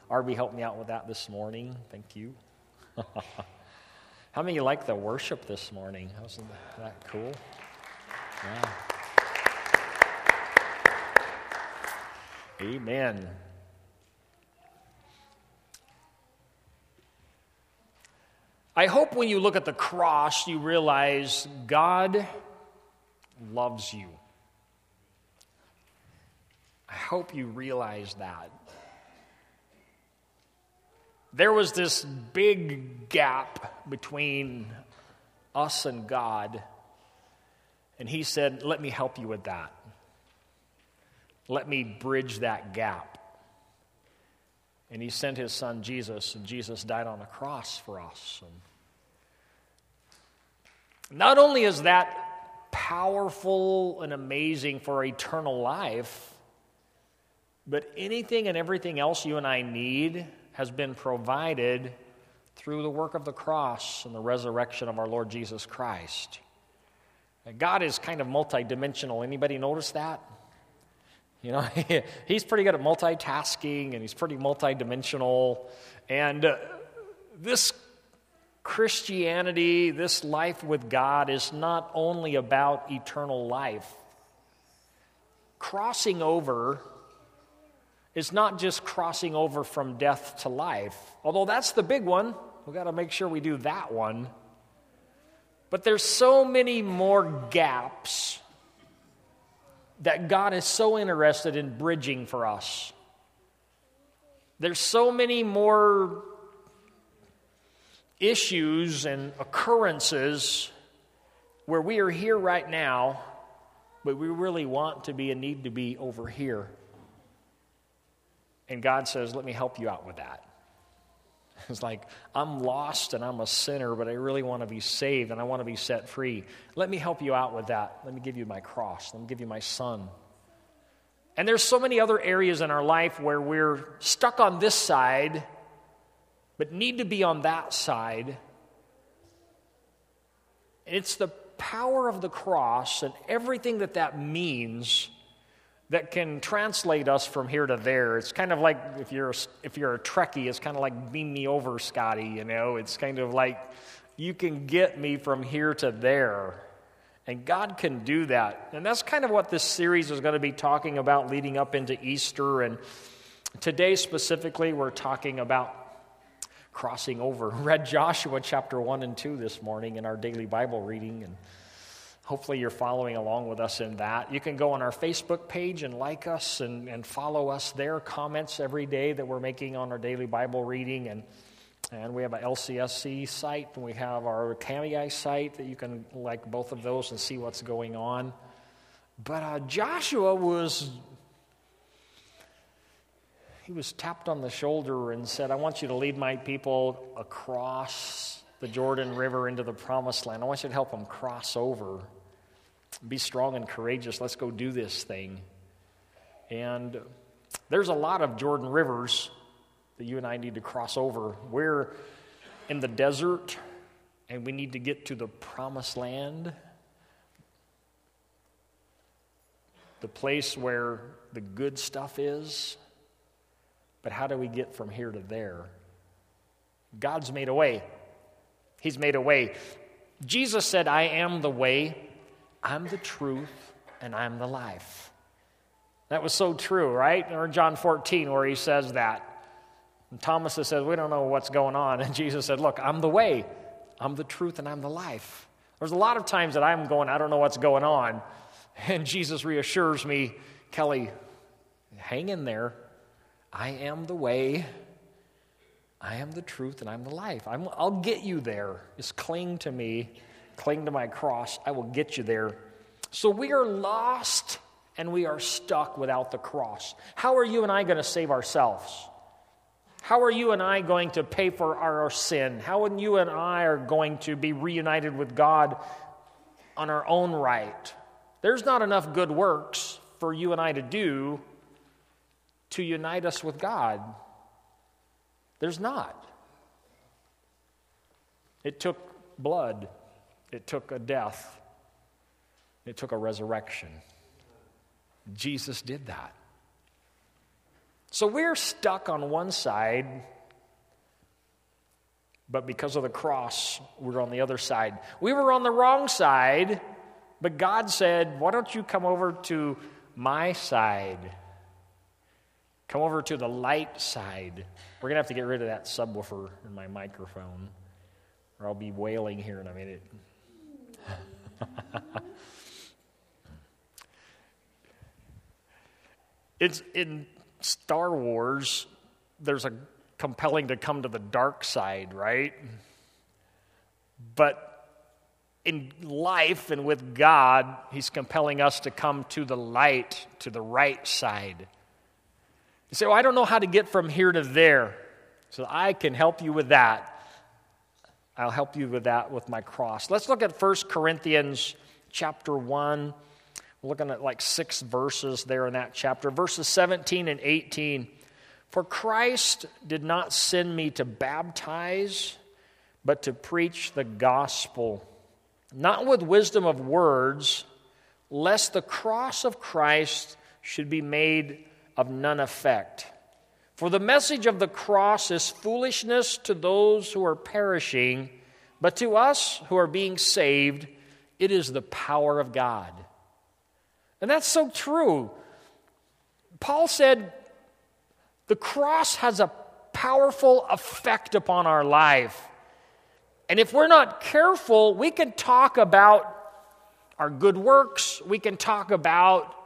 Arby helped me out with that this morning. Thank you. How many of you like the worship this morning? Wasn't that cool? Yeah. Amen. I hope when you look at the cross, you realize God loves you. I hope you realize that. There was this big gap between us and God, and he said, let me help you with that. Let me bridge that gap. And he sent his son Jesus, and Jesus died on the cross for us. And not only is that powerful and amazing for eternal life, but anything and everything else you and I need has been provided through the work of the cross and the resurrection of our Lord Jesus Christ. And God is kind of multidimensional. Anybody notice that? You know, he's pretty good at multitasking, and he's pretty multidimensional. And this Christianity, this life with God, is not only about eternal life. Crossing over is not just crossing over from death to life, although that's the big one. We've got to make sure we do that one. But there's so many more gaps that God is so interested in bridging for us. There's so many more issues and occurrences where we are here right now, but we really want to be and need to be over here. And God says, let me help you out with that. It's like, I'm lost and I'm a sinner, but I really want to be saved and I want to be set free. Let me help you out with that. Let me give you my cross. Let me give you my son. And there's so many other areas in our life where we're stuck on this side, but need to be on that side. And it's the power of the cross and everything that means that can translate us from here to there. It's kind of like if you're a Trekkie, it's kind of like beam me over, Scotty, you know. It's kind of like you can get me from here to there. And God can do that. And that's kind of what this series is going to be talking about leading up into Easter. And today specifically, we're talking about crossing over. We read Joshua chapter 1 and 2 this morning in our daily Bible reading, and hopefully you're following along with us in that. You can go on our Facebook page and like us and follow us there. Comments every day that we're making on our daily Bible reading. And we have a LCSC site, and we have our Camii site that you can like both of those and see what's going on. But Joshua was tapped on the shoulder and said, I want you to lead my people across the Jordan River into the promised land. I want you to help them cross over. Be strong and courageous. Let's go do this thing. And there's a lot of Jordan rivers that you and I need to cross over. We're in the desert, and we need to get to the promised land, the place where the good stuff is. But how do we get from here to there? God's made a way. He's made a way. Jesus said, I am the way, I'm the truth, and I'm the life. That was so true, right? Or John 14, where he says that. And Thomas says, we don't know what's going on. And Jesus said, look, I'm the way, I'm the truth, and I'm the life. There's a lot of times that I'm going, I don't know what's going on. And Jesus reassures me, Kelly, hang in there. I am the way, I am the truth, and I'm the life. I'll get you there. Just cling to me, cling to my cross. I will get you there. So we are lost and we are stuck without the cross. How are you and I going to save ourselves? How are you and I going to pay for our sin? How are you and I are going to be reunited with God on our own right? There's not enough good works for you and I to do to unite us with God. There's not. It took blood. It took a death. It took a resurrection. Jesus did that. So we're stuck on one side, but because of the cross, we're on the other side. We were on the wrong side, but God said, why don't you come over to my side? Come over to the light side. We're going to have to get rid of that subwoofer in my microphone, or I'll be wailing here in a minute. It's in Star Wars, there's a compelling to come to the dark side, right? But in life and with God, he's compelling us to come to the light, to the right side. You say, well, I don't know how to get from here to there. So I can help you with that. I'll help you with that with my cross. Let's look at 1 Corinthians chapter 1. We're looking at like 6 verses there in that chapter. Verses 17 and 18. For Christ did not send me to baptize, but to preach the gospel, not with wisdom of words, lest the cross of Christ should be made of none effect. For the message of the cross is foolishness to those who are perishing, but to us who are being saved, it is the power of God. And that's so true. Paul said the cross has a powerful effect upon our life. And if we're not careful, we can talk about our good works, we can talk about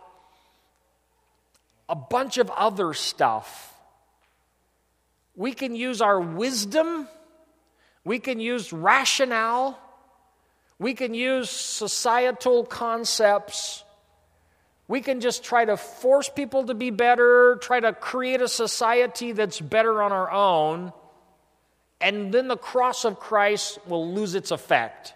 a bunch of other stuff. We can use our wisdom, we can use rationale, we can use societal concepts. We can just try to force people to be better, try to create a society that's better on our own, and then the cross of Christ will lose its effect.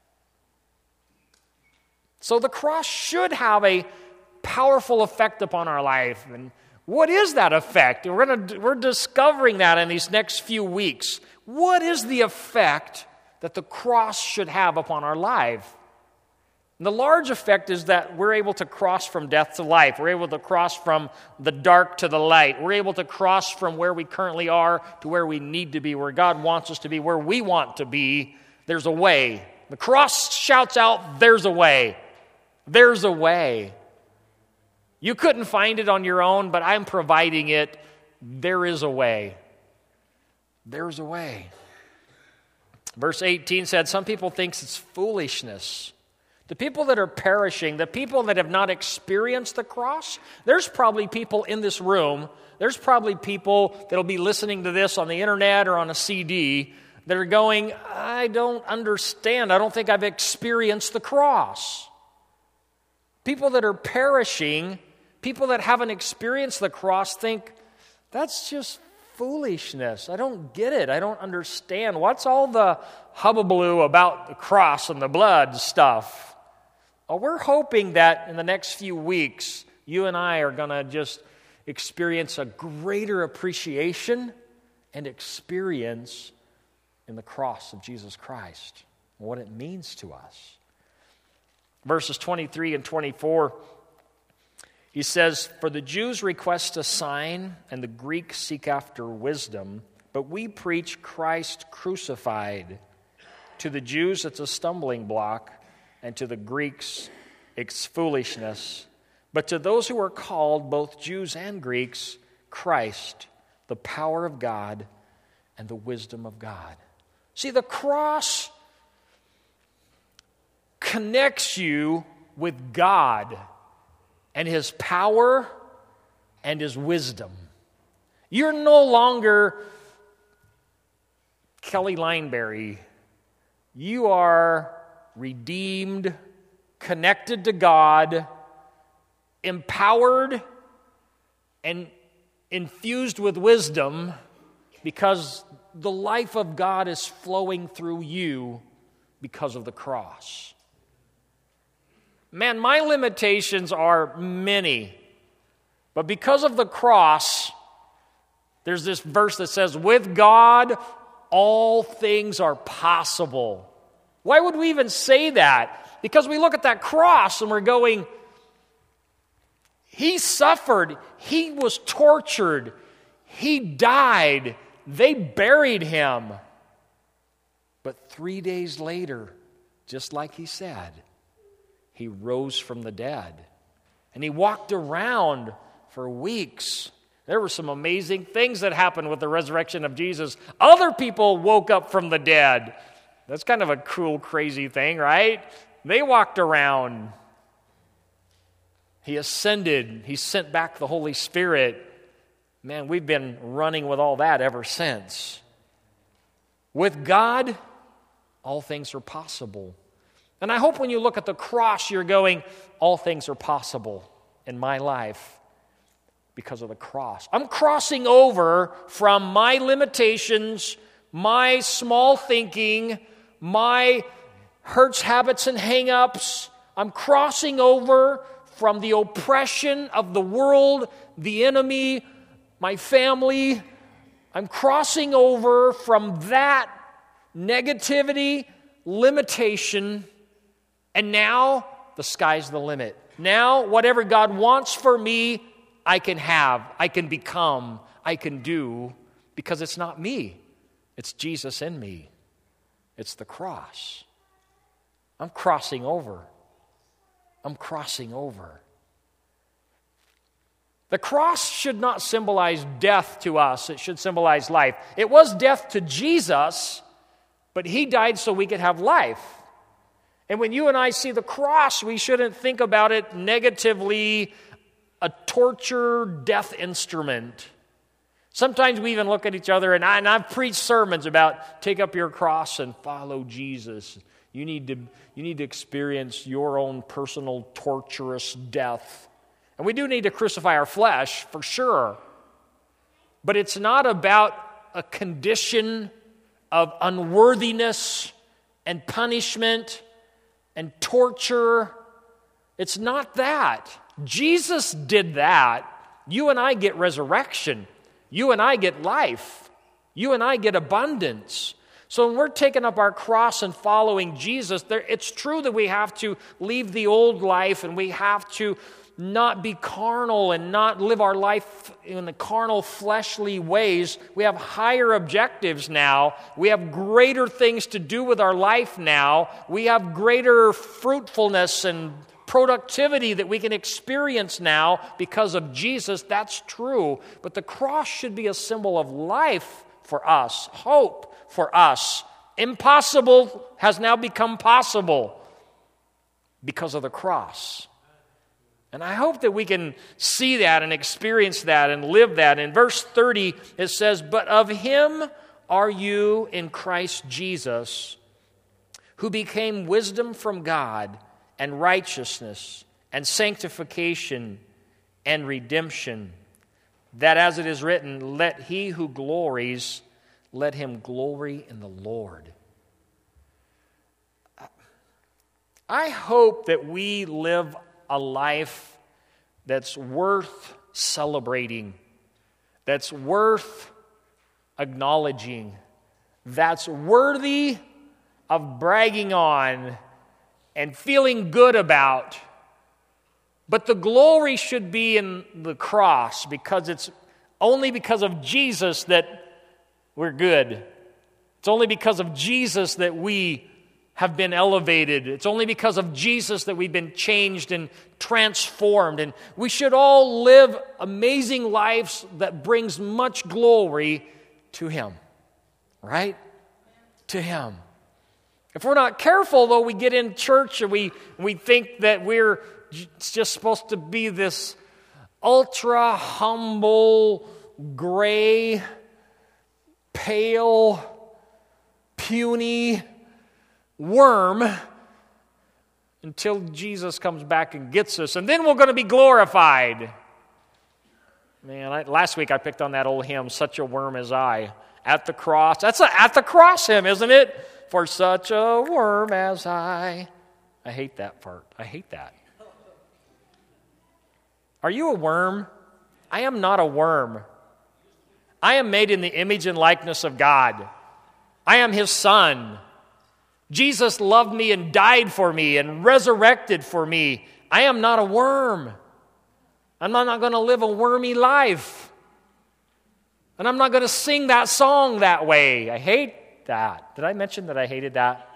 So the cross should have a powerful effect upon our life. And what is that effect? We're discovering that in these next few weeks. What is the effect that the cross should have upon our life? And the large effect is that we're able to cross from death to life. We're able to cross from the dark to the light. We're able to cross from where we currently are to where we need to be, where God wants us to be, where we want to be. There's a way. The cross shouts out, there's a way. There's a way. You couldn't find it on your own, but I'm providing it. There is a way. There's a way. Verse 18 said, some people think it's foolishness. The people that are perishing, the people that have not experienced the cross, there's probably people in this room, there's probably people that will be listening to this on the internet or on a CD that are going, I don't understand. I don't think I've experienced the cross. People that are perishing, people that haven't experienced the cross think, that's just foolishness. I don't get it. I don't understand. What's all the hubbubaloo about the cross and the blood stuff? Well, we're hoping that in the next few weeks, you and I are going to just experience a greater appreciation and experience in the cross of Jesus Christ, and what it means to us. Verses 23 and 24, he says, for the Jews request a sign, and the Greeks seek after wisdom, but we preach Christ crucified. To the Jews, it's a stumbling block, and to the Greeks, it's foolishness. But to those who are called, both Jews and Greeks, Christ, the power of God and the wisdom of God. See, the cross connects you with God and His power and His wisdom. You're no longer Kelly Lineberry. You are redeemed, connected to God, empowered, and infused with wisdom because the life of God is flowing through you because of the cross. Man, my limitations are many, but because of the cross, there's this verse that says, with God, all things are possible. Why would we even say that? Because we look at that cross and we're going, He suffered, He was tortured, He died. They buried him. But 3 days later, just like he said, he rose from the dead. And he walked around for weeks. There were some amazing things that happened with the resurrection of Jesus. Other people woke up from the dead. That's kind of a cool, crazy thing, right? They walked around. He ascended. He sent back the Holy Spirit. Man, we've been running with all that ever since. With God, all things are possible. And I hope when you look at the cross, you're going, all things are possible in my life because of the cross. I'm crossing over from my limitations, my small thinking, my hurts, habits, and hang-ups. I'm crossing over from the oppression of the world, the enemy, my family. I'm crossing over from that negativity, limitation, and now the sky's the limit. Now, whatever God wants for me, I can have, I can become, I can do, because it's not me. It's Jesus in me. It's the cross. I'm crossing over. I'm crossing over. The cross should not symbolize death to us. It should symbolize life. It was death to Jesus, but he died so we could have life. And when you and I see the cross, we shouldn't think about it negatively, a torture death instrument. Sometimes we even look at each other, and I've preached sermons about take up your cross and follow Jesus. You need to experience your own personal torturous death. And we do need to crucify our flesh, for sure. But it's not about a condition of unworthiness and punishment and torture. It's not that. Jesus did that. You and I get resurrection. You and I get life. You and I get abundance. So when we're taking up our cross and following Jesus, it's true that we have to leave the old life and we have to not be carnal and not live our life in the carnal, fleshly ways. We have higher objectives now. We have greater things to do with our life now. We have greater fruitfulness and productivity that we can experience now because of Jesus. That's true. But the cross should be a symbol of life for us, hope for us. Impossible has now become possible because of the cross. And I hope that we can see that and experience that and live that. In verse 30, it says, "But of him are you in Christ Jesus, who became wisdom from God and righteousness and sanctification and redemption, that as it is written, let he who glories, let him glory in the Lord." I hope that we live a life that's worth celebrating, that's worth acknowledging, that's worthy of bragging on and feeling good about. But the glory should be in the cross, because it's only because of Jesus that we're good. It's only because of Jesus that we have been elevated. It's only because of Jesus that we've been changed and transformed. And we should all live amazing lives that brings much glory to him. Right? To him. If we're not careful, though, we get in church and we think that we're just supposed to be this ultra humble, gray, pale, puny worm until Jesus comes back and gets us, and then we're going to be glorified. Man, last week I picked on that old hymn, "Such a Worm As I," at the cross. That's an at the cross hymn, isn't it? For such a worm as I. I hate that part. I hate that. Are you a worm? I am not a worm. I am made in the image and likeness of God. I am his son. Jesus loved me and died for me and resurrected for me. I am not a worm. I'm not going to live a wormy life. And I'm not going to sing that song that way. I hate that. Did I mention that I hated that?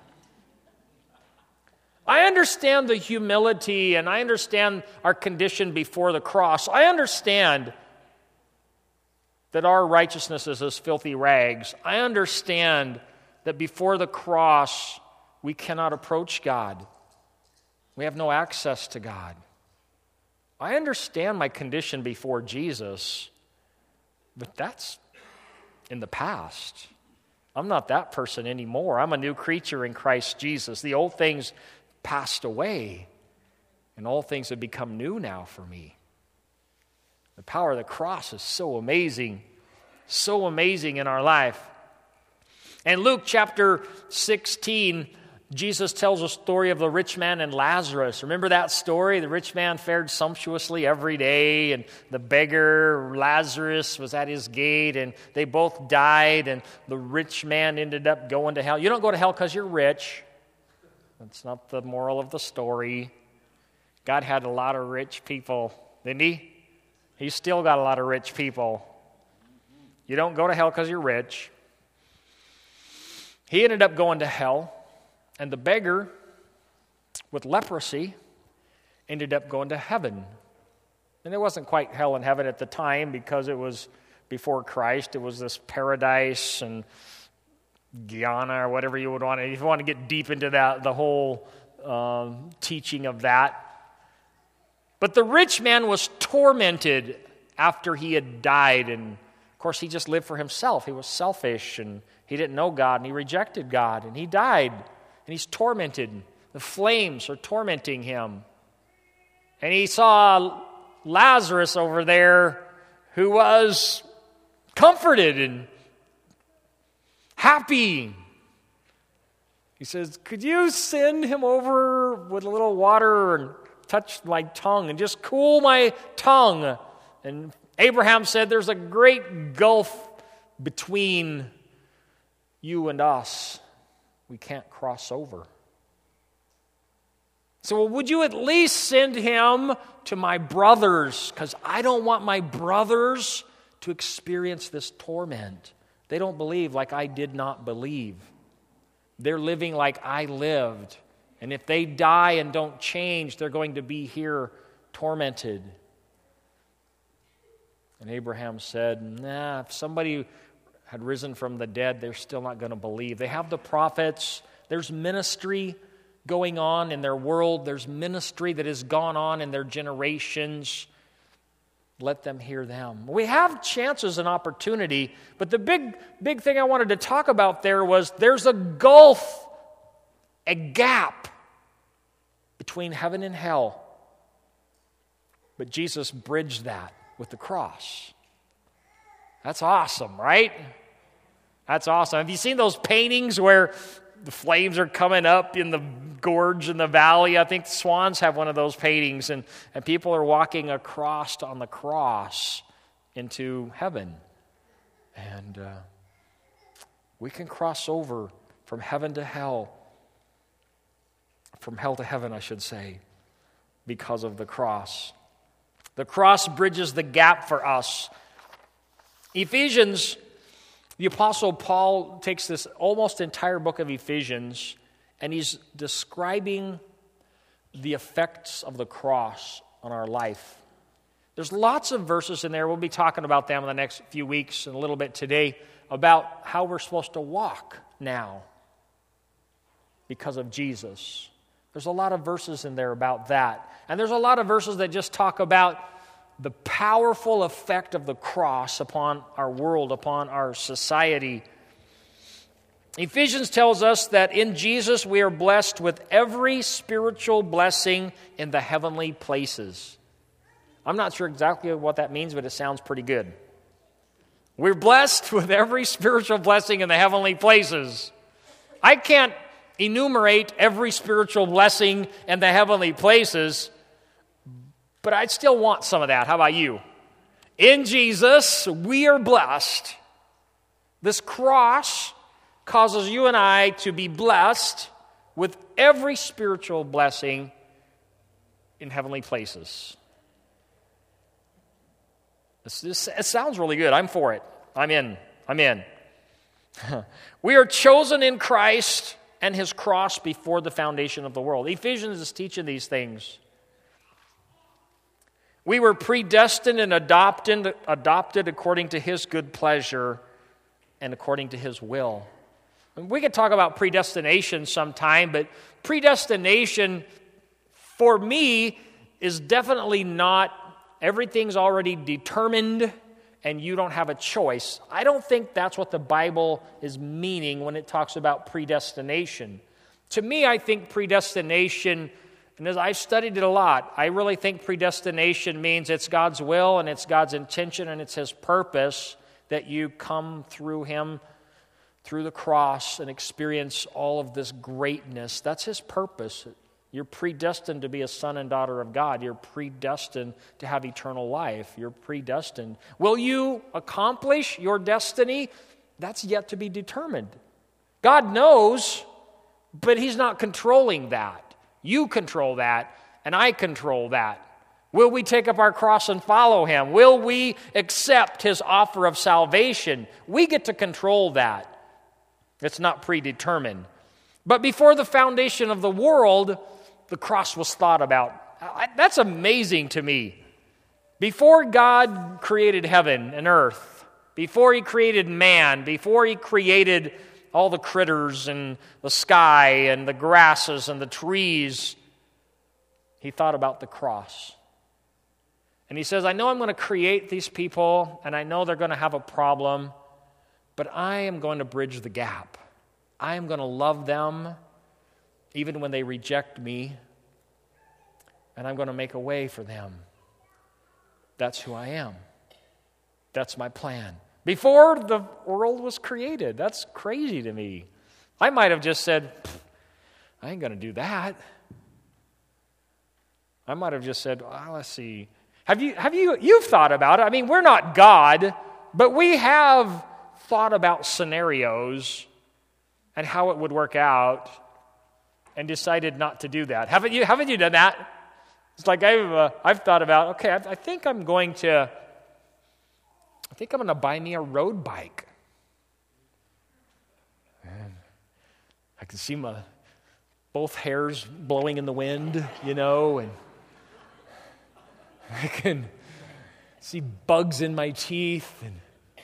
I understand the humility, and I understand our condition before the cross. I understand that our righteousness is as filthy rags. I understand that before the cross, we cannot approach God. We have no access to God. I understand my condition before Jesus, but that's in the past. I'm not that person anymore. I'm a new creature in Christ Jesus. The old things passed away, and all things have become new now for me. The power of the cross is so amazing in our life. In Luke chapter 16, Jesus tells a story of the rich man and Lazarus. Remember that story? The rich man fared sumptuously every day, and the beggar, Lazarus, was at his gate, and they both died, and the rich man ended up going to hell. You don't go to hell because you're rich. That's not the moral of the story. God had a lot of rich people, didn't he? He's still got a lot of rich people. You don't go to hell because you're rich. He ended up going to hell, and the beggar with leprosy ended up going to heaven. And it wasn't quite hell and heaven at the time because it was before Christ. It was this paradise and Guyana or whatever you would want to. If you want to get deep into that, the whole teaching of that. But the rich man was tormented after he had died, and of course he just lived for himself. He was selfish, and he didn't know God, and he rejected God, and he died, and he's tormented. The flames are tormenting him. And he saw Lazarus over there who was comforted and happy. He says, could you send him over with a little water and touch my tongue and just cool my tongue? And Abraham said, there's a great gulf between you and us. We can't cross over. So well, would you at least send him to my brothers? Because I don't want my brothers to experience this torment. They don't believe like I did not believe. They're living like I lived. And if they die and don't change, they're going to be here tormented. And Abraham said, nah, if somebody had risen from the dead, they're still not going to believe. They have the prophets. There's ministry going on in their world. There's ministry that has gone on in their generations. Let them hear them. We have chances and opportunity, but the big thing I wanted to talk about there was there's a gulf, a gap between heaven and hell. But Jesus bridged that with the cross. That's awesome, right? That's awesome. Have you seen those paintings where the flames are coming up in the gorge in the valley? I think Swans have one of those paintings, and people are walking across on the cross into heaven. And we can cross over from heaven to hell, from hell to heaven, I should say, because of the cross. The cross bridges the gap for us. Ephesians, the Apostle Paul takes this almost entire book of Ephesians, and he's describing the effects of the cross on our life. There's lots of verses in there. We'll be talking about them in the next few weeks and a little bit today about how we're supposed to walk now because of Jesus. There's a lot of verses in there about that. And there's a lot of verses that just talk about the powerful effect of the cross upon our world, upon our society. Ephesians tells us that in Jesus we are blessed with every spiritual blessing in the heavenly places. I'm not sure exactly what that means, but it sounds pretty good. We're blessed with every spiritual blessing in the heavenly places. I can't enumerate every spiritual blessing in the heavenly places, but I'd still want some of that. How about you? In Jesus, we are blessed. This cross causes you and I to be blessed with every spiritual blessing in heavenly places. It sounds really good. I'm for it. I'm in. We are chosen in Christ and his cross before the foundation of the world. Ephesians is teaching these things. We were predestined and adopted according to his good pleasure and according to his will. And we could talk about predestination sometime, but predestination for me is definitely not everything's already determined and you don't have a choice. I don't think that's what the Bible is meaning when it talks about predestination. To me, I think predestination, and as I've studied it a lot, I really think predestination means it's God's will and it's God's intention and it's his purpose that you come through him, through the cross, and experience all of this greatness. That's his purpose. You're predestined to be a son and daughter of God. You're predestined to have eternal life. You're predestined. Will you accomplish your destiny? That's yet to be determined. God knows, but he's not controlling that. You control that, and I control that. Will we take up our cross and follow him? Will we accept his offer of salvation? We get to control that. It's not predetermined. But before the foundation of the world, the cross was thought about. That's amazing to me. Before God created heaven and earth, before he created man, before he created all the critters and the sky and the grasses and the trees, he thought about the cross. And he says, I know I'm going to create these people, and I know they're going to have a problem, but I am going to bridge the gap. I am going to love them even when they reject me, and I'm going to make a way for them. That's who I am. That's my plan. Before the world was created. That's crazy to me. I might have just said, I ain't going to do that. I might have just said, well, let's see. You've thought about it. I mean, we're not God, but we have thought about scenarios and how it would work out and decided not to do that. Haven't you done that? It's like I've thought about, okay, I think I'm going to buy me a road bike. And I can see both hairs blowing in the wind, and I can see bugs in my teeth and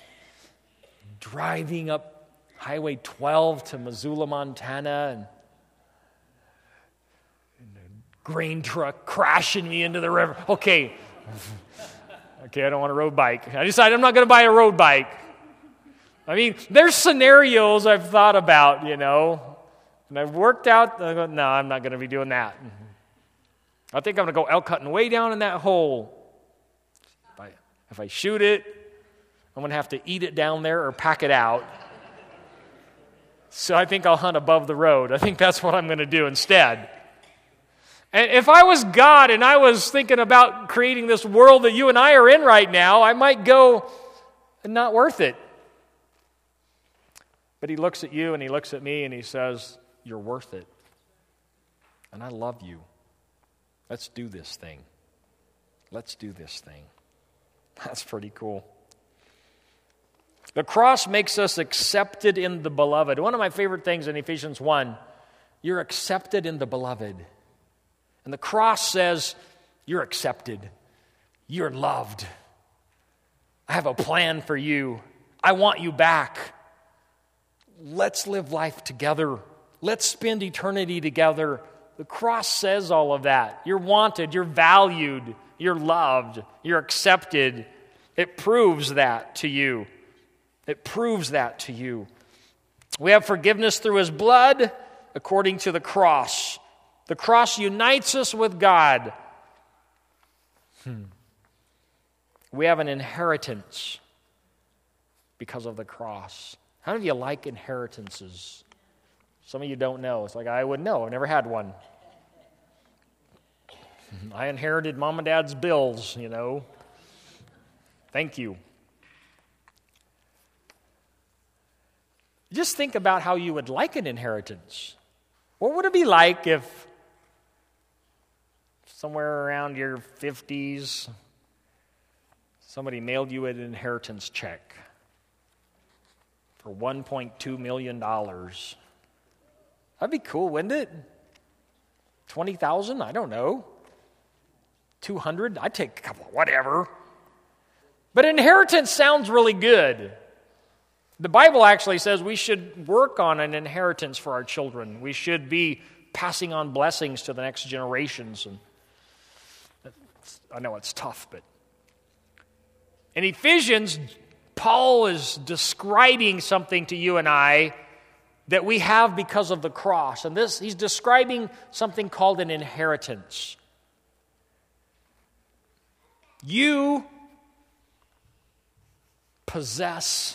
driving up Highway 12 to Missoula, Montana, and a grain truck crashing me into the river. Okay, I don't want a road bike. I decided I'm not going to buy a road bike. I mean, there's scenarios I've thought about, and I've worked out, I go, no, I'm not going to be doing that. I think I'm going to go elk hunting way down in that hole. If I shoot it, I'm going to have to eat it down there or pack it out. So I think I'll hunt above the road. I think that's what I'm going to do instead. And if I was God and I was thinking about creating this world that you and I are in right now, I might go, not worth it. But he looks at you and he looks at me and he says, you're worth it. And I love you. Let's do this thing. Let's do this thing. That's pretty cool. The cross makes us accepted in the beloved. One of my favorite things in Ephesians 1, you're accepted in the beloved. And the cross says, you're accepted. You're loved. I have a plan for you. I want you back. Let's live life together. Let's spend eternity together. The cross says all of that. You're wanted. You're valued. You're loved. You're accepted. It proves that to you. It proves that to you. We have forgiveness through his blood according to the cross. The cross unites us with God. We have an inheritance because of the cross. How many of you like inheritances? Some of you don't know. It's like, I wouldn't know. I've never had one. I inherited mom and dad's bills, Thank you. Just think about how you would like an inheritance. What would it be like if somewhere around your 50s, somebody mailed you an inheritance check? for $1.2 million. That'd be cool, wouldn't it? 20,000? I don't know. 200? I'd take a couple, whatever. But inheritance sounds really good. The Bible actually says we should work on an inheritance for our children. We should be passing on blessings to the next generations. And I know it's tough, but in Ephesians, Paul is describing something to you and I that we have because of the cross. And he's describing something called an inheritance. You possess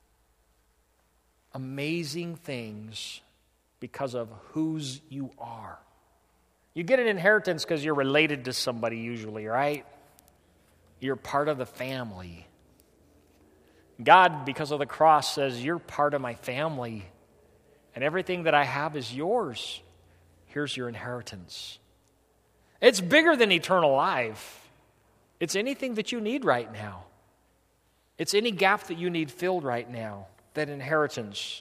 amazing things because of whose you are. You get an inheritance because you're related to somebody usually, right? You're part of the family. God, because of the cross, says, you're part of my family, and everything that I have is yours. Here's your inheritance. It's bigger than eternal life. It's anything that you need right now. It's any gap that you need filled right now, that inheritance.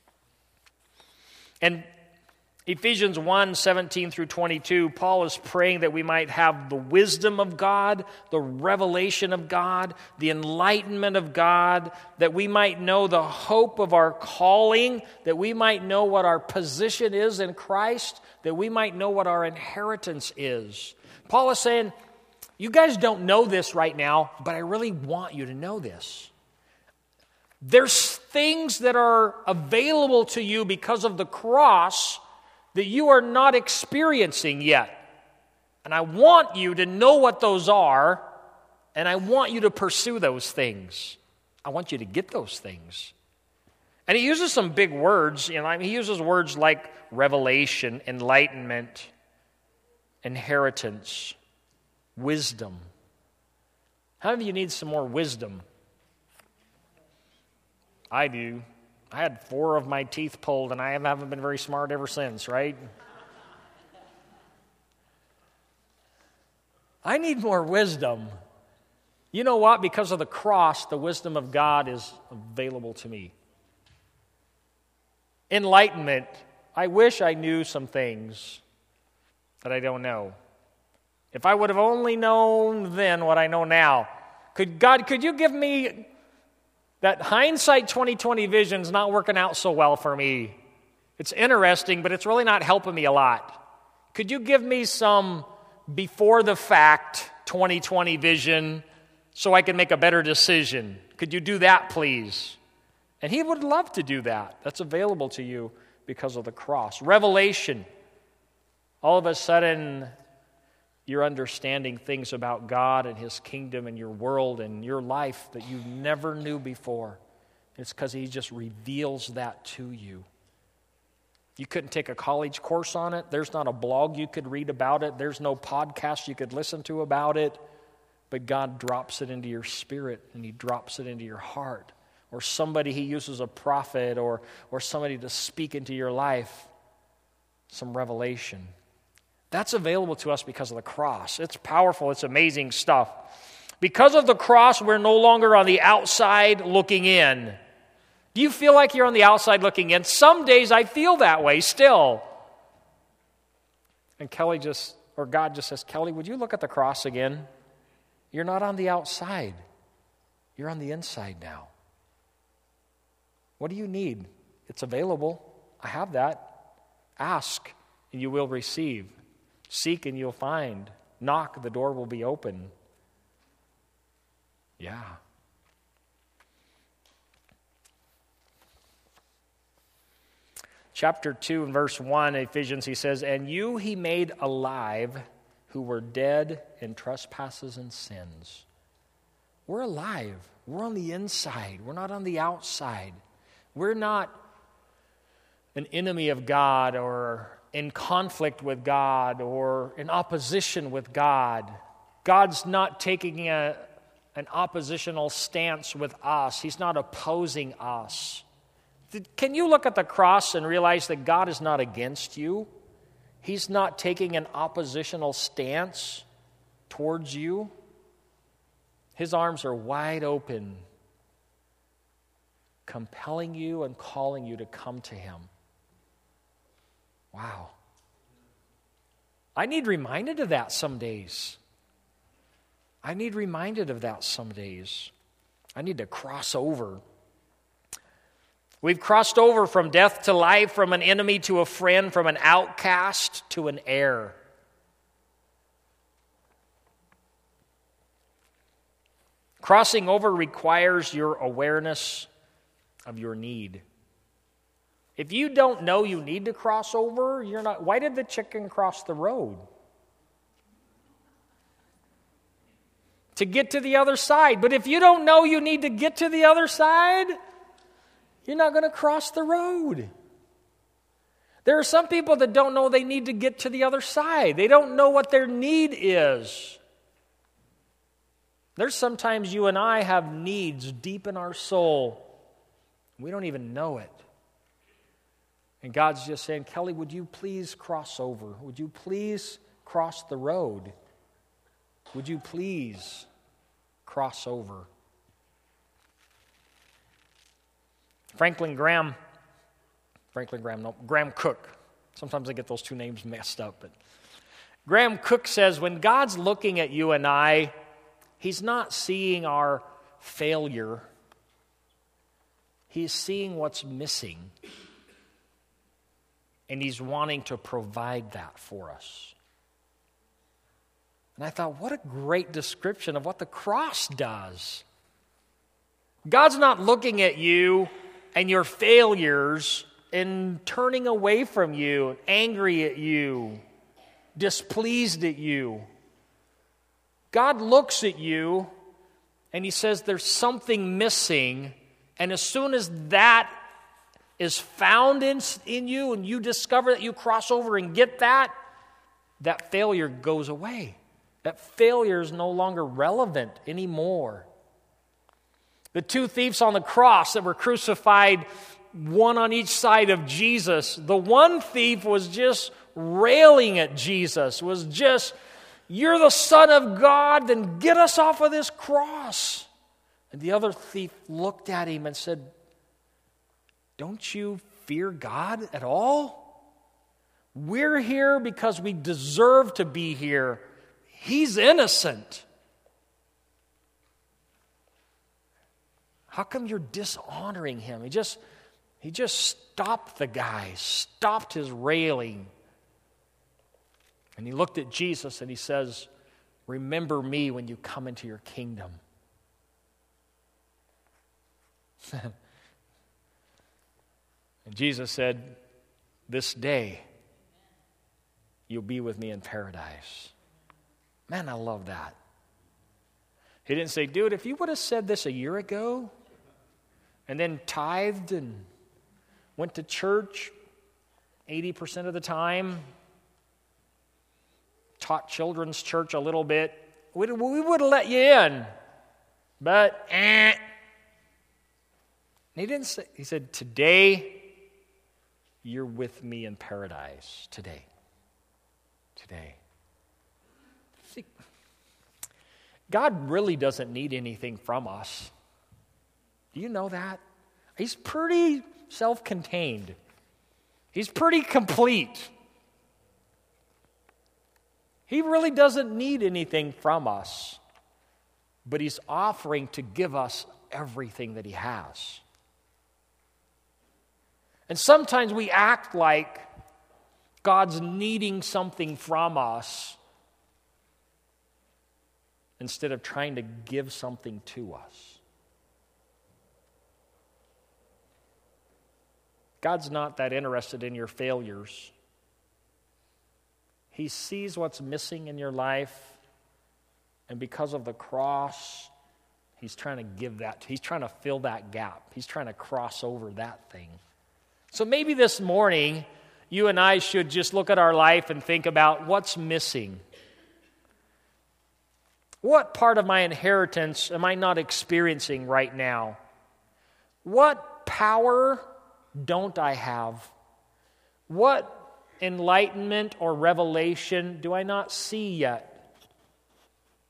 And Ephesians 1:17 through 22, Paul is praying that we might have the wisdom of God, the revelation of God, the enlightenment of God, that we might know the hope of our calling, that we might know what our position is in Christ, that we might know what our inheritance is. Paul is saying, you guys don't know this right now, but I really want you to know this. There's things that are available to you because of the cross that you are not experiencing yet. And I want you to know what those are, and I want you to pursue those things. I want you to get those things. And he uses some big words. He uses words like revelation, enlightenment, inheritance, wisdom. How many of you need some more wisdom? I do. I had 4 of my teeth pulled, and I haven't been very smart ever since, right? I need more wisdom. You know what? Because of the cross, the wisdom of God is available to me. Enlightenment. I wish I knew some things that I don't know. If I would have only known then what I know now. Could you give me that hindsight 2020 vision's not working out so well for me? It's interesting, but it's really not helping me a lot. Could you give me some before the fact 2020 vision so I can make a better decision? Could you do that, please? And he would love to do that. That's available to you because of the cross. Revelation. All of a sudden, you're understanding things about God and His kingdom and your world and your life that you never knew before. It's because He just reveals that to you. You couldn't take a college course on it. There's not a blog you could read about it. There's no podcast you could listen to about it. But God drops it into your spirit and He drops it into your heart. Or somebody He uses, a prophet or somebody to speak into your life. Some revelation. That's available to us because of the cross. It's powerful. It's amazing stuff. Because of the cross, we're no longer on the outside looking in. Do you feel like you're on the outside looking in? Some days I feel that way still. And God just says, Kelly, would you look at the cross again? You're not on the outside. You're on the inside now. What do you need? It's available. I have that. Ask, and you will receive. Seek and you'll find. Knock, the door will be open. Yeah. Chapter 2 and verse 1, Ephesians, he says, and you He made alive who were dead in trespasses and sins. We're alive. We're on the inside. We're not on the outside. We're not an enemy of God or in conflict with God or in opposition with God. God's not taking an oppositional stance with us. He's not opposing us. Can you look at the cross and realize that God is not against you? He's not taking an oppositional stance towards you. His arms are wide open. compelling you and calling you to come to Him. Wow. I need reminded of that some days. I need reminded of that some days. I need to cross over. We've crossed over from death to life, from an enemy to a friend, from an outcast to an heir. Crossing over requires your awareness of your need. If you don't know you need to cross over, you're not. Why did the chicken cross the road? To get to the other side. But if you don't know you need to get to the other side, you're not going to cross the road. There are some people that don't know they need to get to the other side. They don't know what their need is. There's sometimes you and I have needs deep in our soul. We don't even know it. And God's just saying, Kelly, would you please cross over? Would you please cross the road? Would you please cross over? Graham Cook. Sometimes I get those two names messed up. But Graham Cook says, when God's looking at you and I, He's not seeing our failure. He's seeing what's missing. And He's wanting to provide that for us. And I thought, what a great description of what the cross does. God's not looking at you and your failures and turning away from you, angry at you, displeased at you. God looks at you and He says there's something missing, and as soon as that is found in you and you discover that you cross over and get that failure goes away. That failure is no longer relevant anymore. The two thieves on the cross that were crucified, one on each side of Jesus, the one thief was just railing at Jesus, was just, "You're the Son of God, then get us off of this cross." And the other thief looked at him and said, "Don't you fear God at all? We're here because we deserve to be here. He's innocent. How come you're dishonoring Him?" He just stopped the guy, stopped his railing. And He looked at Jesus and He says, "Remember me when you come into your kingdom." And Jesus said, "This day you'll be with me in paradise." Man, I love that. He didn't say, "Dude, if you would have said this a year ago and then tithed and went to church 80% of the time, taught children's church a little bit, we would have let you in. But, And He didn't say, He said, "Today you're with me in paradise." Today. See, God really doesn't need anything from us. Do you know that? He's pretty self-contained. He's pretty complete. He really doesn't need anything from us, but He's offering to give us everything that He has. And sometimes we act like God's needing something from us instead of trying to give something to us. God's not that interested in your failures. He sees what's missing in your life, and because of the cross, He's trying to give that. He's trying to fill that gap. He's trying to cross over that thing. So maybe this morning, you and I should just look at our life and think about what's missing. What part of my inheritance am I not experiencing right now? What power don't I have? What enlightenment or revelation do I not see yet?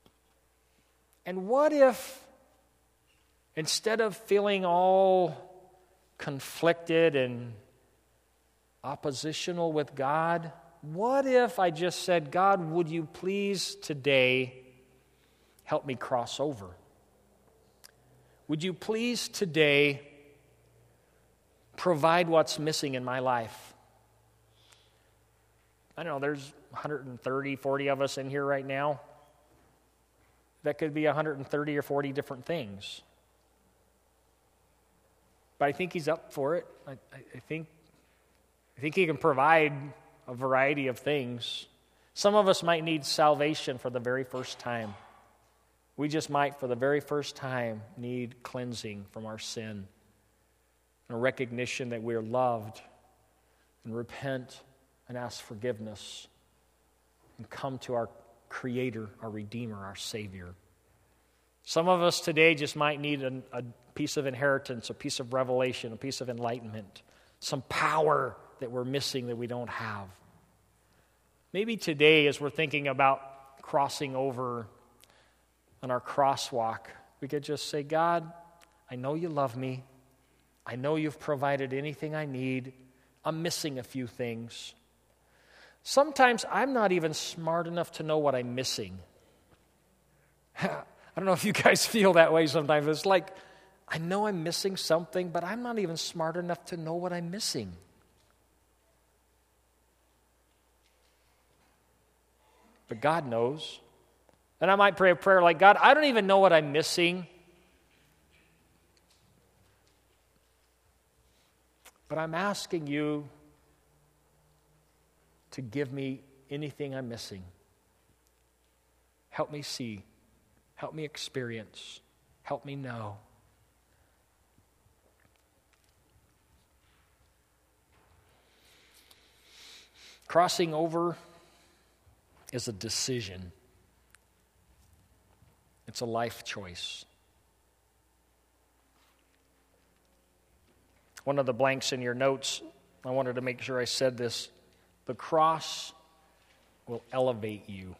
And what if, instead of feeling all conflicted and oppositional with God? What if I just said, God, would you please today help me cross over? Would you please today provide what's missing in my life? I don't know, there's 130, 40 of us in here right now. That could be 130 or 40 different things. But I think he's up for it. I think he can provide a variety of things. Some of us might need salvation for the very first time. We just might, for the very first time, need cleansing from our sin and a recognition that we're loved, and repent and ask forgiveness and come to our Creator, our Redeemer, our Savior. Some of us today just might need a piece of inheritance, a piece of revelation, a piece of enlightenment, some power that we're missing that we don't have. Maybe today, as we're thinking about crossing over on our crosswalk, we could just say, God, I know you love me. I know you've provided anything I need. I'm missing a few things. Sometimes I'm not even smart enough to know what I'm missing. I don't know if you guys feel that way sometimes. It's like, I know I'm missing something, but I'm not even smart enough to know what I'm missing. But God knows. And I might pray a prayer like, God, I don't even know what I'm missing, but I'm asking you to give me anything I'm missing. Help me see. Help me experience. Help me know. Crossing over is a decision. It's a life choice. One of the blanks in your notes, I wanted to make sure I said this. The cross will elevate you.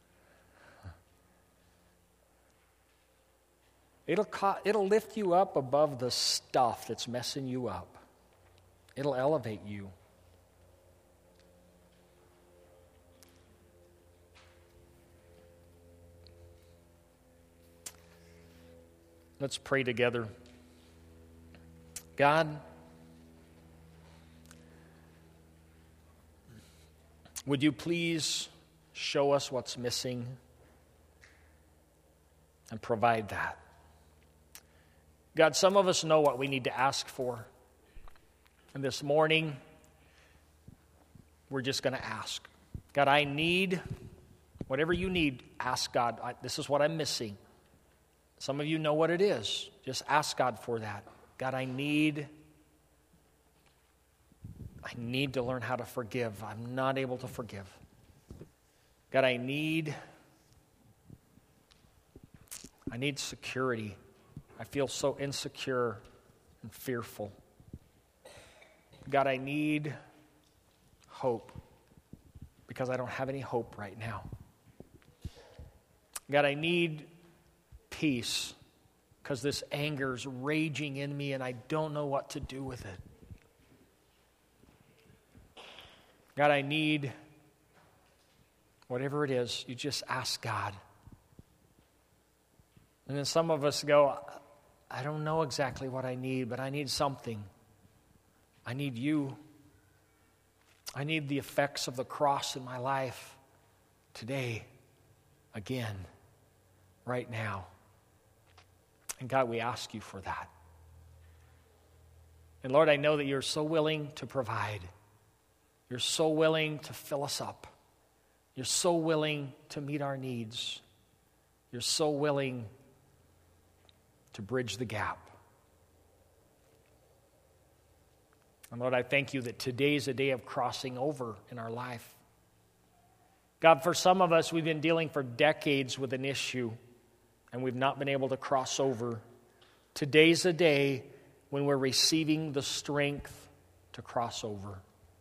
It'll lift you up above the stuff that's messing you up. It'll elevate you. Let's pray together. God, would you please show us what's missing and provide that? God, some of us know what we need to ask for. And this morning, we're just going to ask. God, I need whatever you need. Ask God, this is what I'm missing. Some of you know what it is. Just ask God for that. God, I need to learn how to forgive. I'm not able to forgive. God, I need security. I feel so insecure and fearful. God, I need hope because I don't have any hope right now. God, I need peace because this anger is raging in me and I don't know what to do with it. God, I need whatever it is, you just ask God. And then some of us go, I don't know exactly what I need, but I need something. I need you. I need the effects of the cross in my life today, again, right now. And God, we ask you for that. And Lord, I know that you're so willing to provide. You're so willing to fill us up. You're so willing to meet our needs. You're so willing to bridge the gap. And Lord, I thank you that today is a day of crossing over in our life. God, for some of us, we've been dealing for decades with an issue, and we've not been able to cross over. Today's a day when we're receiving the strength to cross over.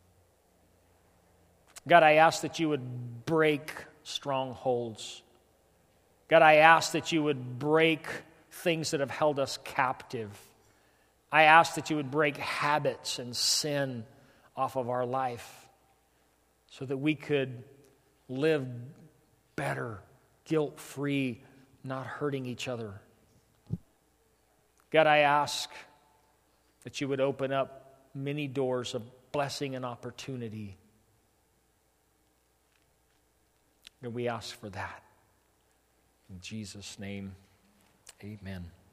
God, I ask that you would break strongholds. God, I ask that you would break things that have held us captive. I ask that you would break habits and sin off of our life so that we could live better, guilt-free, not hurting each other. God, I ask that you would open up many doors of blessing and opportunity. And we ask for that. In Jesus' name, amen.